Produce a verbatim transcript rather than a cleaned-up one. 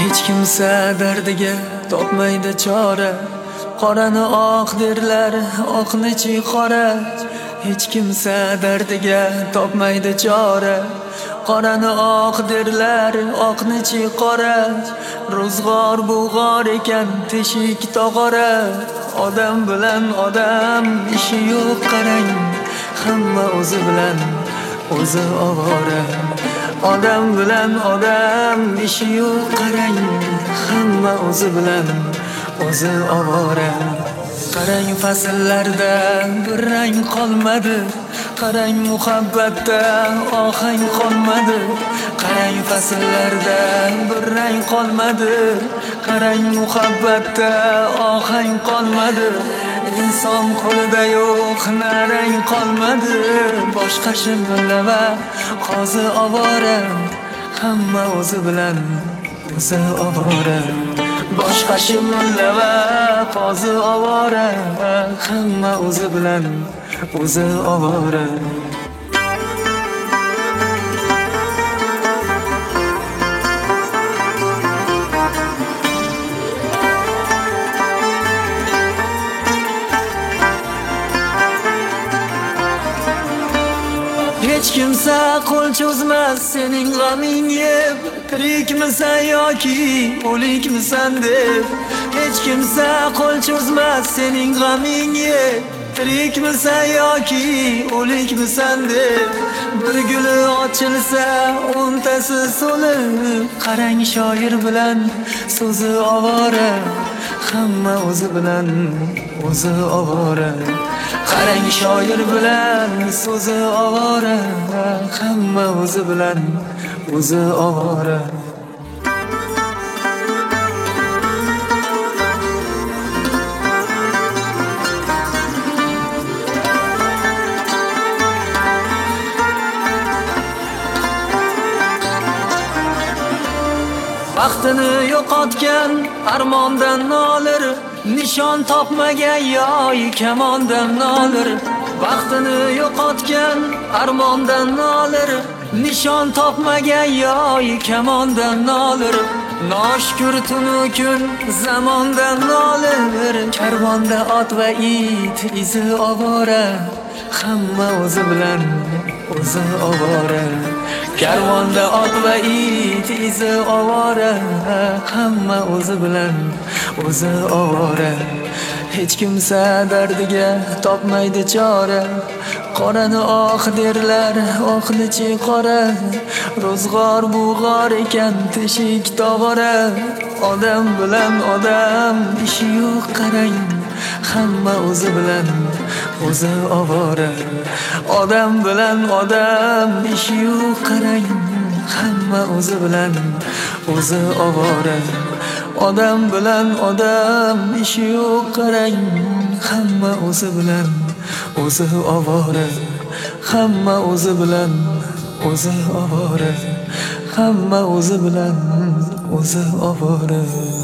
Hech kimsa dardiga topmaydi chora, qorani oq derlar, oqni chi qora. Hech kimsa dardiga topmaydi chora, qorani oq derlar, oqni chi qora. Ro'zg'or bug'or ekan, teshik tog'ora. Odam bilan odam ishi yo'q qarang, hamma o'zi bilan o'zi ovora. Odam bilan odam ishi yo'q qarang, hamma o'zi bilan o'zi ovora. Qarang fasllarda bir rang qolmadi, qarang muhabbatda ohang qolmadi. Qarang fasllarda bir rang qolmadi, qarang muhabbatda ohang qolmadi. Inson qo'lida yo'q narang qolmadi, boshqa shimilla va qozi ovora. Hamma o'zi bilan o'zi ovora. Boshqa shimilla va qozi ovora. Hamma o'zi bilan o'zi ovora. Hech kimsa qo'l cho'zmas sening g'aming yeb, tirikmisan yoki o'likmisan deb. Hech kimsa qo'l cho'zmas sening g'aming yeb, tirikmisan yoki o'likmisan deb. Bir guli ochilsa o'ntasi so'lib, qarang shoir bilan so'zi ovora. Hamma o'zi bilan o'zi ovora. Qarang shoir bilan so'zi ovora. Hamma o'zi bilan o'zi ovora. Vaqtini yo'qotgan armondan nolir, nishon topmagan yoy kamondan nolir. Vaqtini yo'qotgan armondan nolir, nishon topmagan yoy kamondan nolir. Noshkur tunu kun zamondan nolir, karvonda ot va it izi ovora. Hamma o'zi bilan o'zi ovora. Karvonda ot va it izi ovora. Hamma o'zi bilan o'zi ovora. Hech kimsa dardiga topmaydi chora, qorani oq derlar, oqni chi qora. Ro'zg'or bug'or ekan, teshik tog'ora. Odam bilan odam ishi yo'q qarang, hamma o'zi bilan o'zi ovora. Odam bilan odam ishi yo'q qarang, hamma o'zi bilan o'zi ovora. Odam bilan odam ishi yo'q qarang, hamma o'zi bilan o'zi ovora. Hamma o'zi bilan o'zi ovora. Hamma o'zi bilan o'zi ovora.